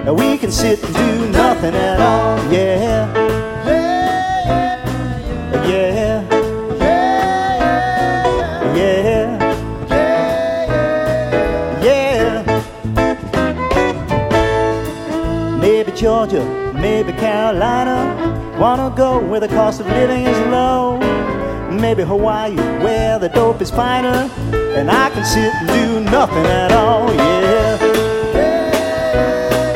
we can sit and do nothing at all. Yeah, yeah, yeah, yeah. Maybe Georgia, maybe Carolina, wanna go where the cost of living is low. Maybe Hawaii, where the dope is finer, and I can sit and do nothing at all. Yeah.